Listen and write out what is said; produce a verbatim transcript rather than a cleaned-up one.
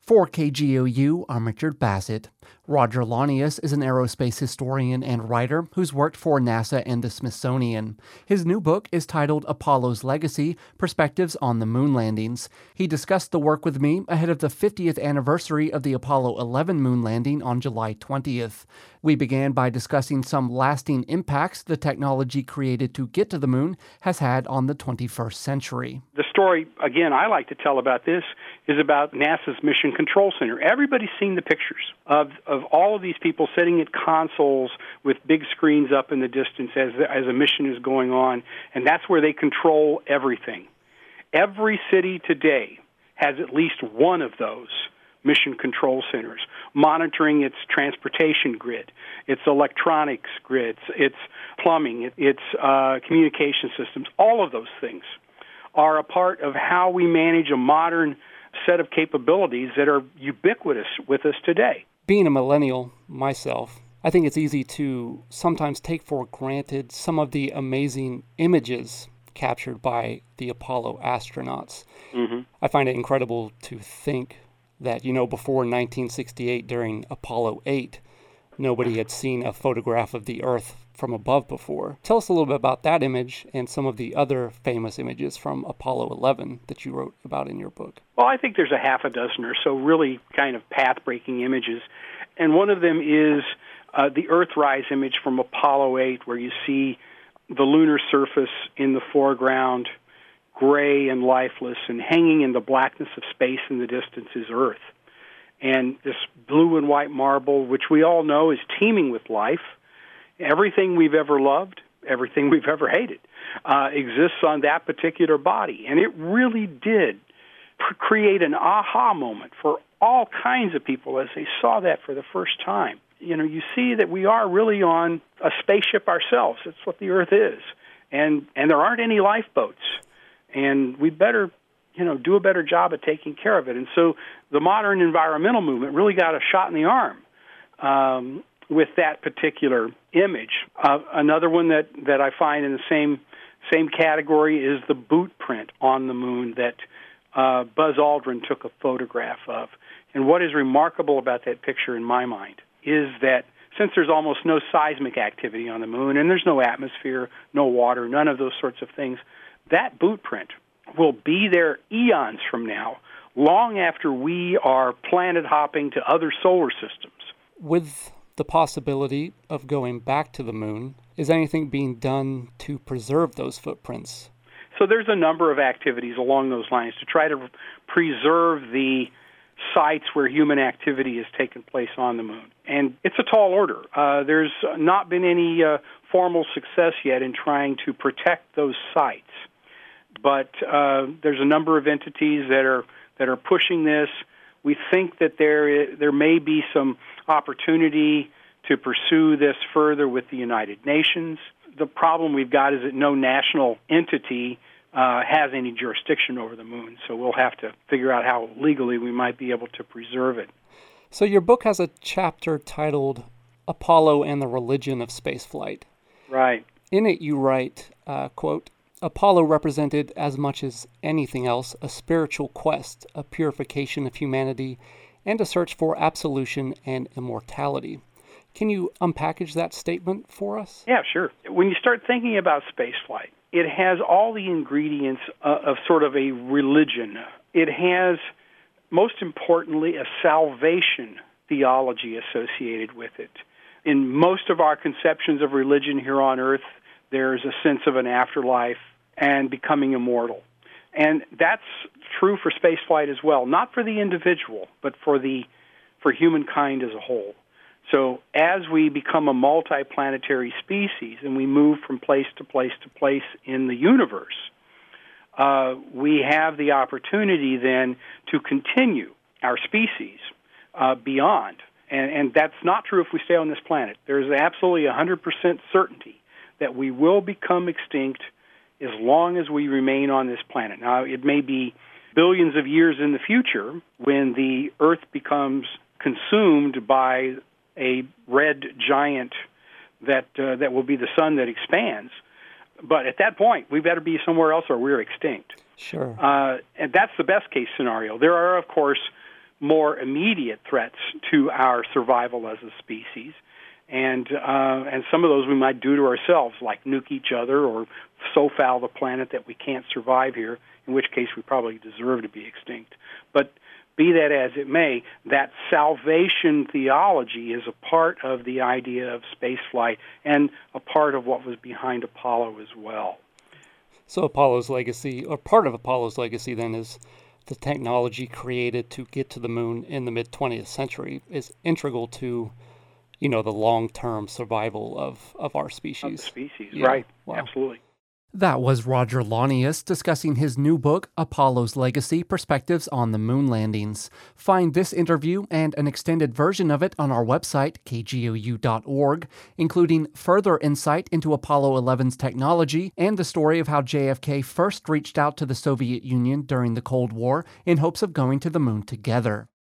For K G O U, I'm Richard Bassett. Roger Launius is an aerospace historian and writer who's worked for NASA and the Smithsonian. His new book is titled Apollo's Legacy: Perspectives on the Moon Landings. He discussed the work with me ahead of the fiftieth anniversary of the Apollo eleven moon landing on July twentieth. We began by discussing some lasting impacts the technology created to get to the moon has had on the twenty-first century. The story, again, I like to tell about this is about NASA's Mission Control Center. Everybody's seen the pictures of, of all of these people sitting at consoles with big screens up in the distance as, as a mission is going on, and that's where they control everything. Every city today has at least one of those mission control centers, monitoring its transportation grid, its electronics grids, its plumbing, its uh, communication systems. All of those things are a part of how we manage a modern set of capabilities that are ubiquitous with us today. Being a millennial myself, I think it's easy to sometimes take for granted some of the amazing images captured by the Apollo astronauts. Mm-hmm. I find it incredible to think that, you know, before nineteen sixty-eight, during Apollo eight, nobody had seen a photograph of the Earth from above before. Tell us a little bit about that image and some of the other famous images from Apollo eleven that you wrote about in your book. Well, I think there's a half a dozen or so really kind of path-breaking images. And one of them is uh, the Earthrise image from Apollo eight, where you see the lunar surface in the foreground, gray and lifeless, and hanging in the blackness of space in the distance is Earth. And this blue and white marble, which we all know is teeming with life, everything we've ever loved, everything we've ever hated, uh, exists on that particular body. And it really did pr- create an aha moment for all kinds of people as they saw that for the first time. You know, you see that we are really on a spaceship ourselves. That's what the Earth is. And and there aren't any lifeboats. And we better, you know, do a better job at taking care of it. And so the modern environmental movement really got a shot in the arm um, with that particular image. Uh, another one that, that I find in the same same category is the boot print on the moon that uh, Buzz Aldrin took a photograph of. And what is remarkable about that picture in my mind is that since there's almost no seismic activity on the moon and there's no atmosphere, no water, none of those sorts of things, that boot print will be there eons from now, long after we are planet hopping to other solar systems. With the possibility of going back to the moon, is anything being done to preserve those footprints? So there's a number of activities along those lines to try to preserve the sites where human activity has taken place on the moon. And it's a tall order. Uh, there's not been any uh, formal success yet in trying to protect those sites. But uh, there's a number of entities that are that are pushing this. We think that there there may be some opportunity to pursue this further with the United Nations. The problem we've got is that no national entity uh, has any jurisdiction over the moon, so we'll have to figure out how legally we might be able to preserve it. So your book has a chapter titled Apollo and the Religion of Spaceflight. Right. In it you write, uh, quote, Apollo represented, as much as anything else, a spiritual quest, a purification of humanity, and a search for absolution and immortality. Can you unpackage that statement for us? Yeah, sure. When you start thinking about spaceflight, it has all the ingredients uh, of sort of a religion. It has, most importantly, a salvation theology associated with it. In most of our conceptions of religion here on Earth, there's a sense of an afterlife and becoming immortal. And that's true for spaceflight as well, not for the individual, but for the for humankind as a whole. So as we become a multiplanetary species and we move from place to place to place in the universe, uh, we have the opportunity then to continue our species uh, beyond. And, and that's not true if we stay on this planet. There's absolutely one hundred percent certainty that we will become extinct as long as we remain on this planet. Now, it may be billions of years in the future when the Earth becomes consumed by a red giant that uh, that will be the sun that expands. But at that point, we better be somewhere else or we're extinct. Sure. Uh, and that's the best case scenario. There are, of course, more immediate threats to our survival as a species. And uh, and some of those we might do to ourselves, like nuke each other or so foul the planet that we can't survive here, in which case we probably deserve to be extinct. But be that as it may, that salvation theology is a part of the idea of spaceflight and a part of what was behind Apollo as well. So Apollo's legacy, or part of Apollo's legacy then, is the technology created to get to the moon in the mid-twentieth century is integral to, you know, the long-term survival of, of our species. Of the species, yeah. right. Wow. Absolutely. That was Roger Launius discussing his new book, Apollo's Legacy, Perspectives on the Moon Landings. Find this interview and an extended version of it on our website, k g o u dot org, including further insight into Apollo eleven's technology and the story of how J F K first reached out to the Soviet Union during the Cold War in hopes of going to the moon together.